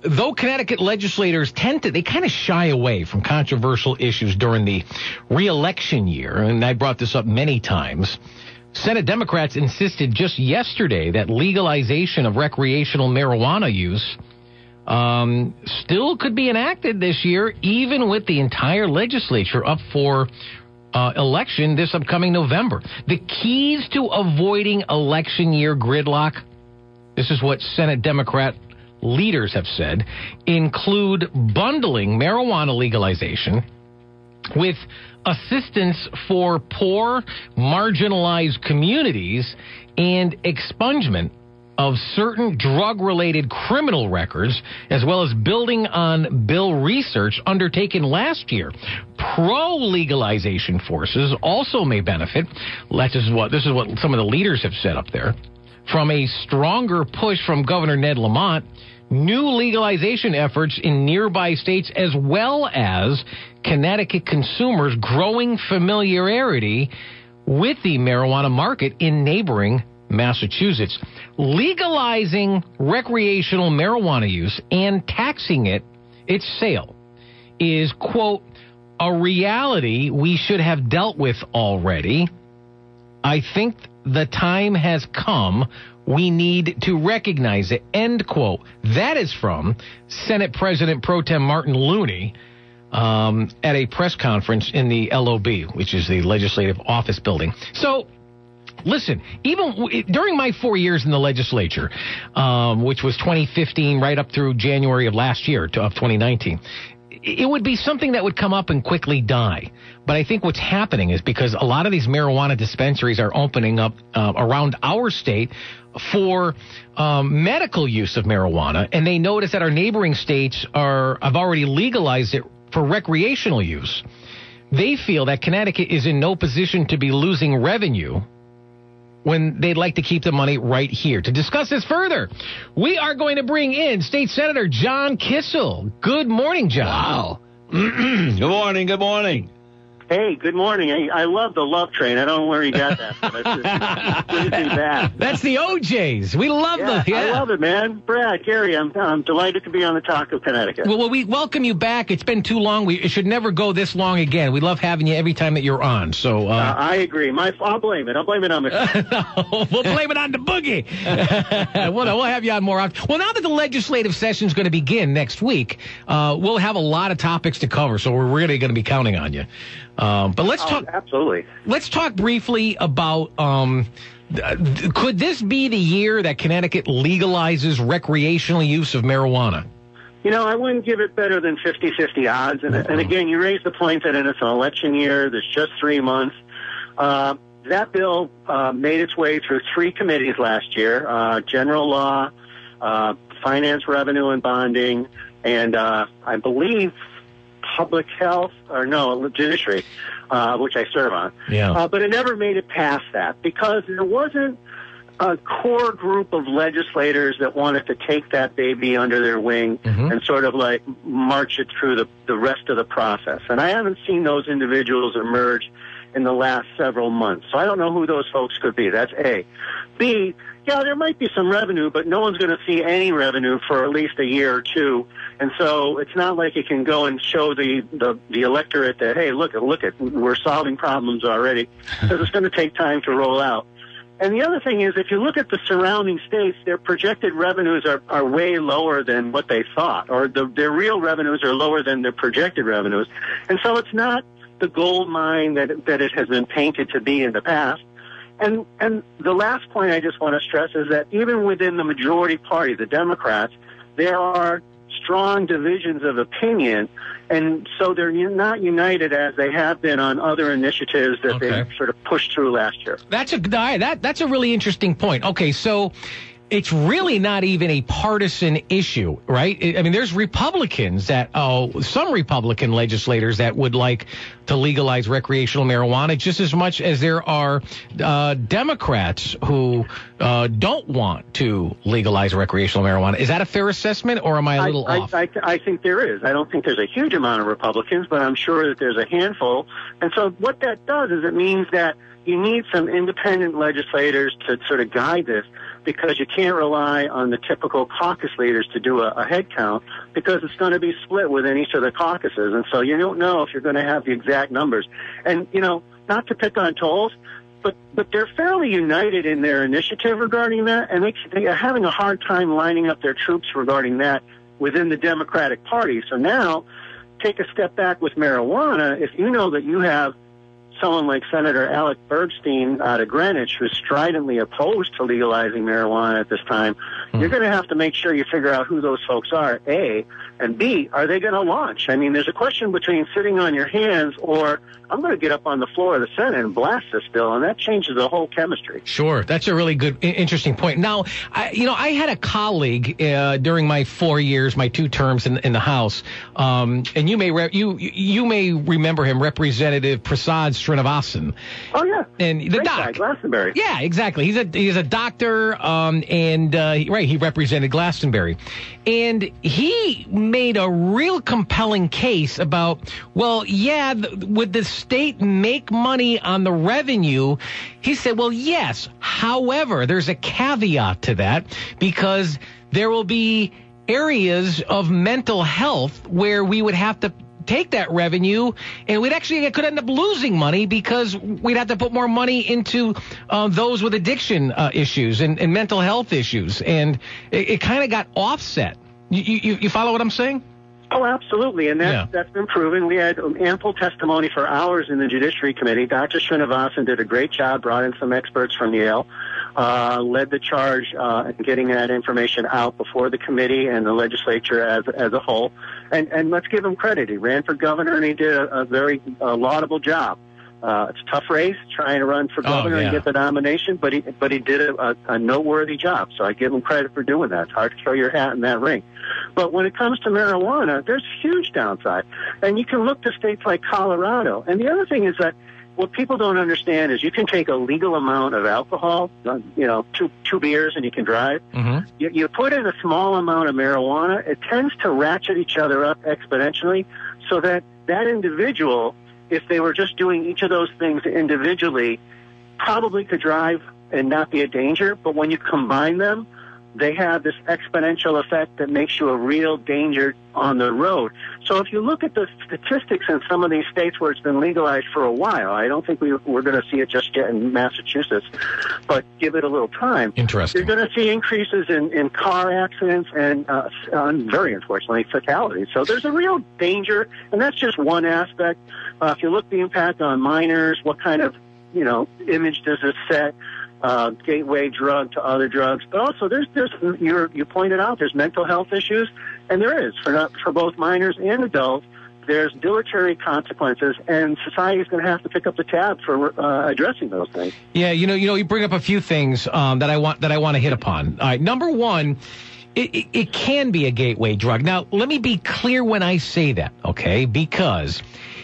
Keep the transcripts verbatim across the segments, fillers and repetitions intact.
though Connecticut legislators tend to, they kind of shy away from controversial issues during the re-election year, and I brought this up many times, Senate Democrats insisted just yesterday that legalization of recreational marijuana use um, still could be enacted this year, even with the entire legislature up for uh, election this upcoming November. The keys to avoiding election year gridlock, this is what Senate Democrat leaders have said, include bundling marijuana legalization with assistance for poor, marginalized communities and expungement of certain drug-related criminal records, as well as building on bill research undertaken last year. Pro-legalization forces also may benefit. This is what this is what some of the leaders have said up there. From a stronger push from Governor Ned Lamont, new legalization efforts in nearby states, as well as Connecticut consumers' growing familiarity with the marijuana market in neighboring Massachusetts. Legalizing recreational marijuana use and taxing it, its sale, is, quote, a reality we should have dealt with already. I think the time has come. We need to recognize it, end quote. That is from Senate President Pro Tem Martin Looney um, at a press conference in the L O B, which is the Legislative Office Building. So, listen, even w- during my four years in the legislature, um, which was twenty fifteen right up through January of last year, to, of twenty nineteen, it would be something that would come up and quickly die. But I think what's happening is because a lot of these marijuana dispensaries are opening up uh, around our state for um, medical use of marijuana, and they notice that our neighboring states are have already legalized it for recreational use. They feel that Connecticut is in no position to be losing revenue when they'd like to keep the money right here. To discuss this further, we are going to bring in State Senator John Kissel. Good morning, John. Wow. Good morning, good morning. Hey, good morning. I, I love the love train. I don't know where you got that from. It's just pretty bad. That's the O Js. We love yeah, the... Yeah, I love it, man. Brad, Gary, I'm, I'm delighted to be on the Talk of Connecticut. Well, well, we welcome you back. It's been too long. We, it should never go this long again. We love having you every time that you're on. So uh, uh, I agree. My, I'll blame it. I'll blame it on myself. no, we'll blame it on the boogie. we'll, we'll have you on more often. Well, now that the legislative session is going to begin next week, uh, we'll have a lot of topics to cover, so we're really going to be counting on you. Um, but let's oh, talk. Absolutely. Let's talk briefly about. Um, th- could this be the year that Connecticut legalizes recreational use of marijuana? You know, I wouldn't give it better than fifty-fifty odds. And, and again, you raise the point that it's an election year. There's just three months. Uh, that bill uh, made its way through three committees last year: uh, General Law, uh, Finance, Revenue, and Bonding, and uh, I believe Public Health, or no, Judiciary, uh, which I serve on. Yeah. Uh, but it never made it past that because there wasn't a core group of legislators that wanted to take that baby under their wing mm-hmm. and sort of like march it through the, the rest of the process. And I haven't seen those individuals emerge in the last several months. So I don't know who those folks could be. That's A. B, yeah, there might be some revenue, but no one's going to see any revenue for at least a year or two. And so it's not like you can go and show the, the, the electorate that, hey, look, look at, we're solving problems already, because it's going to take time to roll out. And the other thing is, if you look at the surrounding states, their projected revenues are, are way lower than what they thought, or the, their real revenues are lower than their projected revenues. And so it's not the gold mine that, that it has been painted to be in the past. And, and the last point I just want to stress is that even within the majority party, the Democrats, there are strong divisions of opinion, and so they're not united as they have been on other initiatives that okay. they sort of pushed through last year. That's a that that's a really interesting point. Okay, so it's really not even a partisan issue, right? I mean, there's Republicans that, oh, some Republican legislators that would like to legalize recreational marijuana just as much as there are uh, Democrats who uh, don't want to legalize recreational marijuana. Is that a fair assessment, or am I a little I, off? I, I, I think there is. I don't think there's a huge amount of Republicans, but I'm sure that there's a handful. And so what that does is it means that you need some independent legislators to sort of guide this, because you can't rely on the typical caucus leaders to do a, a head count, because it's going to be split within each of the caucuses. And so you don't know if you're going to have the exact numbers. And, you know, not to pick on tolls, but, but they're fairly united in their initiative regarding that, and they, they are having a hard time lining up their troops regarding that within the Democratic Party. So now, take a step back with marijuana. If you know that you have someone like Senator Alec Bergstein out of Greenwich, who's stridently opposed to legalizing marijuana at this time, hmm. you're going to have to make sure you figure out who those folks are, A, and B, are they going to launch? I mean, there's a question between sitting on your hands or I'm going to get up on the floor of the Senate and blast this bill, and that changes the whole chemistry. Sure. That's a really good, interesting point. Now, I, you know, I had a colleague uh, during my four years, my two terms in, in the House, um, and you may re- you you may remember him, Representative Prasad Srinivasan. Oh, yeah. And the Great doc. guy, Glastonbury. Yeah, exactly. He's a he's a doctor, um, and uh, right, he represented Glastonbury, and he made a real compelling case about, well, yeah, th- would the state make money on the revenue? He said, well, yes. However, there's a caveat to that, because there will be areas of mental health where we would have to take that revenue, and we'd actually could end up losing money, because we'd have to put more money into uh, those with addiction uh, issues and, and mental health issues, and it, it kind of got offset. You, you, you follow what I'm saying? Oh, absolutely, and that's, yeah. that's been proven. We had ample testimony for hours in the Judiciary Committee. Doctor Srinivasan did a great job, brought in some experts from Yale, uh, led the charge uh, in getting that information out before the committee and the legislature as as a whole. And, and let's give him credit. He ran for governor, and he did a, a very uh, laudable job. Uh, it's a tough race trying to run for governor oh, yeah. and get the nomination, but he but he did a, a, a noteworthy job. So I give him credit for doing that. It's hard to throw your hat in that ring. But when it comes to marijuana, there's huge downside. And you can look to states like Colorado. And the other thing is that what people don't understand is you can take a legal amount of alcohol, you know, two two beers, and you can drive. Mm-hmm. You, you put in a small amount of marijuana, it tends to ratchet each other up exponentially, so that that individual, if they were just doing each of those things individually, probably could drive and not be a danger. But when you combine them, they have this exponential effect that makes you a real danger on the road. So if you look at the statistics in some of these states where it's been legalized for a while, I don't think we, we're going to see it just yet in Massachusetts, but give it a little time. Interesting. You're going to see increases in, in car accidents and, uh, um, very unfortunately, fatalities. So there's a real danger, and that's just one aspect. Uh, if you look at the impact on minors, what kind of, you know, image does it set? Uh, gateway drug to other drugs, but also there's there's you're, you pointed out there's mental health issues, and there is for not, for both minors and adults. There's deleterious consequences, and society is going to have to pick up the tab for uh, addressing those things. Yeah, you know, you know, you bring up a few things um, that I want that I want to hit upon. All right, number one. It, it, it can be a gateway drug. Now, let me be clear when I say that, okay? Because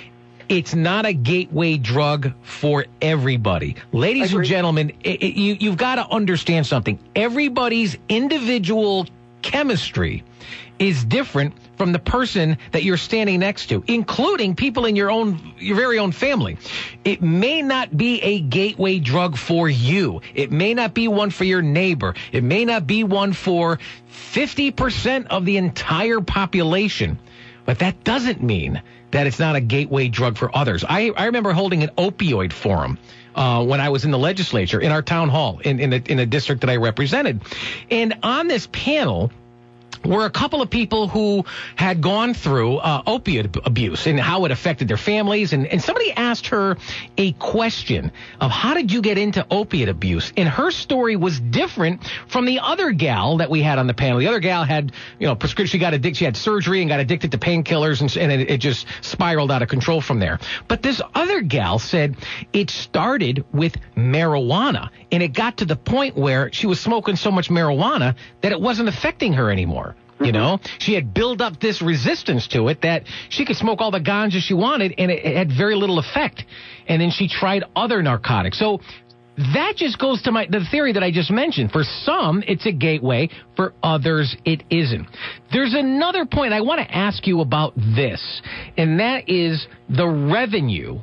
it's not a gateway drug for everybody. Ladies and gentlemen, it, it, you, you've got to understand something. Everybody's individual chemistry is different from the person that you're standing next to, including people in your own, your very own family. It may not be a gateway drug for you. It may not be one for your neighbor. It may not be one for fifty percent of the entire population. But that doesn't mean that it's not a gateway drug for others. I, I remember holding an opioid forum uh, when I was in the legislature, in our town hall, in, in, a, in a district that I represented. And on this panel were a couple of people who had gone through uh, opiate abuse and how it affected their families. And, and somebody asked her a question of how did you get into opiate abuse? And her story was different from the other gal that we had on the panel. The other gal had, you know, prescription, she got addicted, she had surgery and got addicted to painkillers, and, and it, it just spiraled out of control from there. But this other gal said it started with marijuana, and it got to the point where she was smoking so much marijuana that it wasn't affecting her anymore. You know, she had built up this resistance to it that she could smoke all the ganja she wanted, and it, it had very little effect. And then she tried other narcotics. So that just goes to my the theory that I just mentioned. For some, it's a gateway. For others, it isn't. There's another point I want to ask you about this, and that is the revenue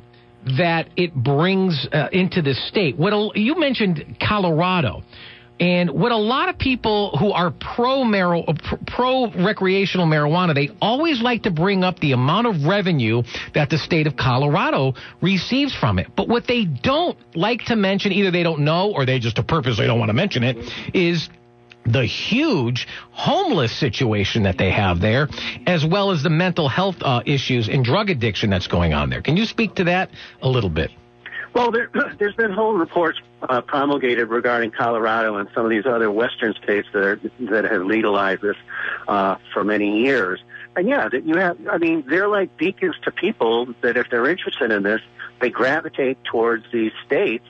that it brings uh, into the state. What a, you mentioned Colorado. And what a lot of people who are pro mar- pro recreational marijuana, they always like to bring up the amount of revenue that the state of Colorado receives from it. But what they don't like to mention, either they don't know or they just purposely don't want to mention it, is the huge homeless situation that they have there, as well as the mental health uh, issues and drug addiction that's going on there. Can you speak to that a little bit? Well, there, there's been whole reports uh, promulgated regarding Colorado and some of these other western states that are, that have legalized this uh, for many years. And yeah, that you have. I mean, they're like beacons to people that if they're interested in this, they gravitate towards these states.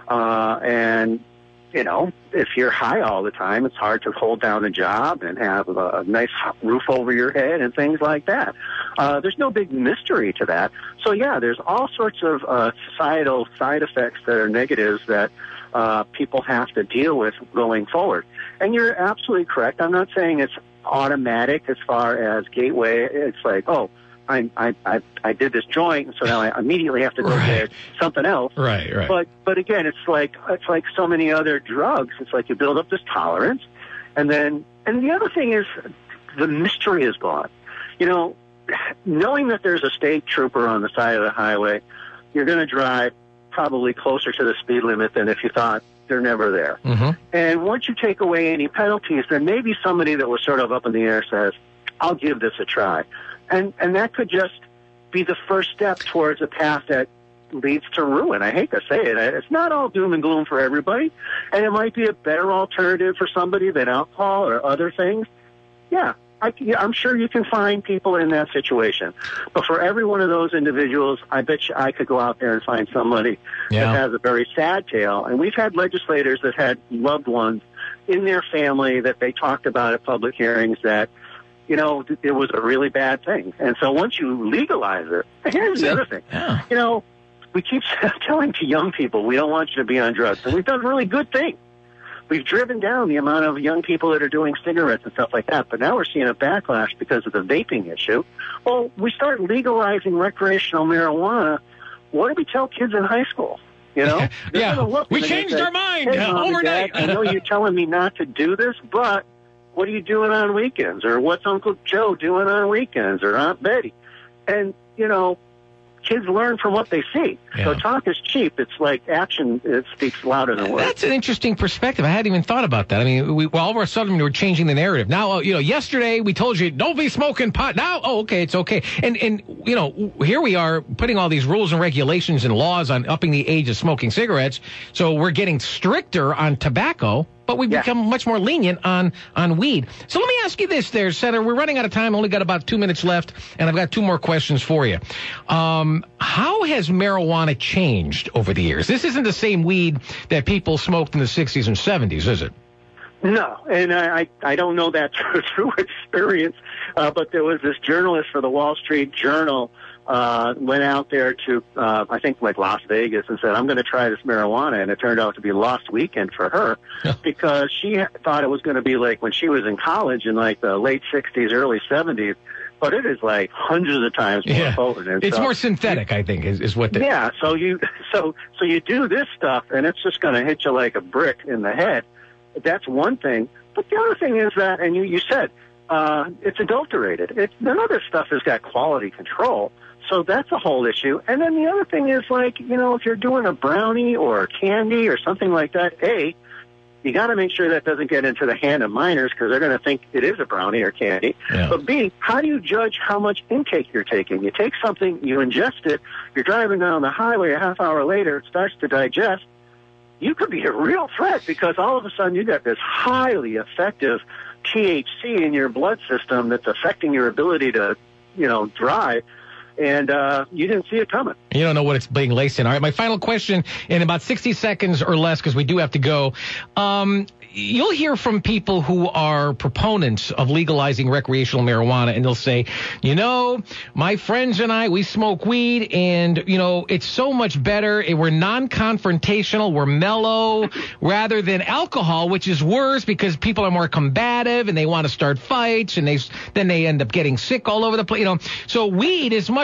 Uh, and you know, if you're high all the time, it's hard to hold down a job and have a nice roof over your head and things like that. Uh, there's no big mystery to that. So, yeah, there's all sorts of uh, societal side effects that are negatives that uh, people have to deal with going forward. And you're absolutely correct. I'm not saying it's automatic as far as gateway. It's like, oh, I, I, I, I did this joint, so now I immediately have to go right. get something else. Right, right. But, but again, it's like, it's like so many other drugs. It's like you build up this tolerance, and then, and the other thing is the mystery is gone. You know, knowing that there's a state trooper on the side of the highway, you're going to drive probably closer to the speed limit than if you thought they're never there. Mm-hmm. And once you take away any penalties, then maybe somebody that was sort of up in the air says, I'll give this a try. And and that could just be the first step towards a path that leads to ruin. I hate to say it. It's not all doom and gloom for everybody, and it might be a better alternative for somebody than alcohol or other things. Yeah, I, I'm sure you can find people in that situation. But for every one of those individuals, I bet you I could go out there and find somebody yeah. that has a very sad tale. And we've had legislators that had loved ones in their family that they talked about at public hearings that, you know, it was a really bad thing. And so once you legalize it, here's the other thing. Yeah. You know, we keep telling to young people, we don't want you to be on drugs. And we've done really good things. We've driven down the amount of young people that are doing cigarettes and stuff like that. But now we're seeing a backlash because of the vaping issue. Well, we start legalizing recreational marijuana. What do we tell kids in high school? You know? yeah, look we changed say, our mind hey, uh, Mom overnight. Dad, I know you're telling me not to do this, but what are you doing on weekends? Or what's Uncle Joe doing on weekends? Or Aunt Betty? And, you know, kids learn from what they see. Yeah. So talk is cheap. It's like action. It speaks louder than words. That's an interesting perspective. I hadn't even thought about that. I mean, we, well, all of a sudden we were changing the narrative. Now, uh, you know, yesterday we told you don't be smoking pot. Now, oh, okay, it's okay. And, and you know, here we are putting all these rules and regulations and laws on upping the age of smoking cigarettes. So we're getting stricter on tobacco, but we've yeah. become much more lenient on, on weed. So let me ask you this there, Senator. We're running out of time. Only got about two minutes left, and I've got two more questions for you. Um, how has marijuana changed over the years? This isn't the same weed that people smoked in the sixties and seventies, is it? No, and I, I don't know that through, through experience, uh, but there was this journalist for the Wall Street Journal uh, went out there to, uh, I think, like Las Vegas and said, I'm going to try this marijuana. And it turned out to be Lost Weekend for her because she thought it was going to be like when she was in college in like the late sixties, early seventies. But it is like hundreds of times more yeah. potent. And it's so, more synthetic, I think, is, is what they... Yeah, so you, so, so you do this stuff and it's just going to hit you like a brick in the head. That's one thing. But the other thing is that, and you, you said, uh, it's adulterated. It's, the other stuff has got quality control. So that's a whole issue. And then the other thing is, like, you know, if you're doing a brownie or a candy or something like that, A, you got to make sure that doesn't get into the hand of minors because they're going to think it is a brownie or candy. Yeah. But B, how do you judge how much intake you're taking? You take something, you ingest it, you're driving down the highway a half hour later, it starts to digest. You could be a real threat because all of a sudden you got this highly effective T H C in your blood system that's affecting your ability to, you know, drive. And uh, you didn't see it coming. You don't know what it's being laced in. All right, my final question in about sixty seconds or less, because we do have to go. Um, you'll hear from people who are proponents of legalizing recreational marijuana, and they'll say, you know, my friends and I, we smoke weed, and, you know, it's so much better. We're non-confrontational. We're mellow rather than alcohol, which is worse because people are more combative, and they want to start fights, and they then they end up getting sick all over the place. You know, so weed is much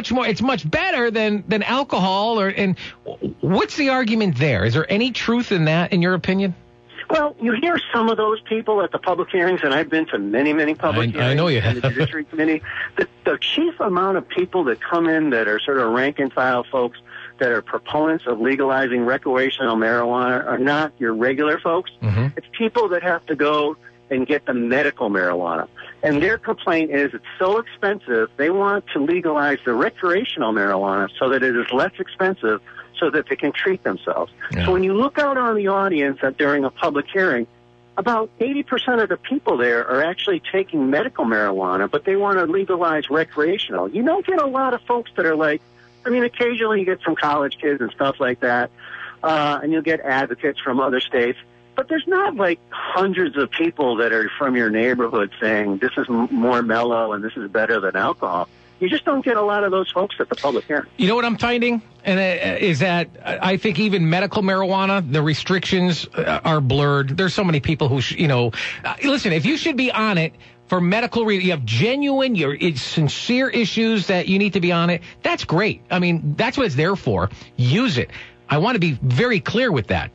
much more. It's much better than than alcohol. Or and what's the argument there? Is there any truth in that, in your opinion? Well, you hear some of those people at the public hearings, and I've been to many, many public I, hearings. I know you have. In the Judiciary Committee. The, the chief amount of people that come in that are sort of rank and file folks that are proponents of legalizing recreational marijuana are not your regular folks. Mm-hmm. It's people that have to go and get the medical marijuana. And their complaint is it's so expensive, they want to legalize the recreational marijuana so that it is less expensive so that they can treat themselves. Yeah. So when you look out on the audience at, during a public hearing, about eighty percent of the people there are actually taking medical marijuana, but they want to legalize recreational. You don't get a lot of folks that are like, I mean, occasionally you get some college kids and stuff like that, uh, and you'll get advocates from other states. But there's not like hundreds of people that are from your neighborhood saying this is m- more mellow and this is better than alcohol. You just don't get a lot of those folks at the public hearing. You know what I'm finding? And uh, is that I think even medical marijuana, the restrictions uh, are blurred. There's so many people who, sh- you know, uh, listen, if you should be on it for medical reasons, you have genuine, you're, it's sincere issues that you need to be on it, that's great. I mean, that's what it's there for. Use it. I want to be very clear with that.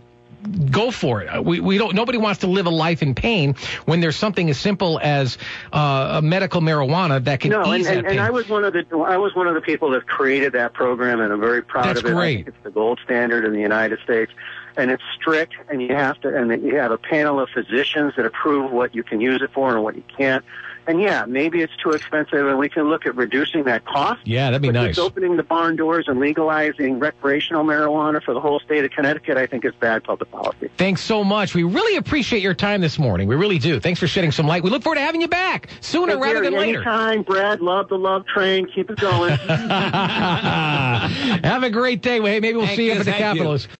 Go for it. We we don't. Nobody wants to live a life in pain when there's something as simple as uh, a medical marijuana that can no, ease and, that and, pain. and I was one of the I was one of the people that created that program, and I'm very proud That's of it. great. I think it's the gold standard in the United States, and it's strict, and you have to, and you have a panel of physicians that approve what you can use it for and what you can't. And yeah, maybe it's too expensive, and we can look at reducing that cost. Yeah, that'd be but nice. Just opening the barn doors and legalizing recreational marijuana for the whole state of Connecticut, I think is bad public policy. Thanks so much. We really appreciate your time this morning. We really do. Thanks for shedding some light. We look forward to having you back sooner Hey, rather Gary, than later. Anytime, Brad. Love the love train. Keep it going. Have a great day. Hey, maybe we'll Thank see you you, up at the thank you. Capitol.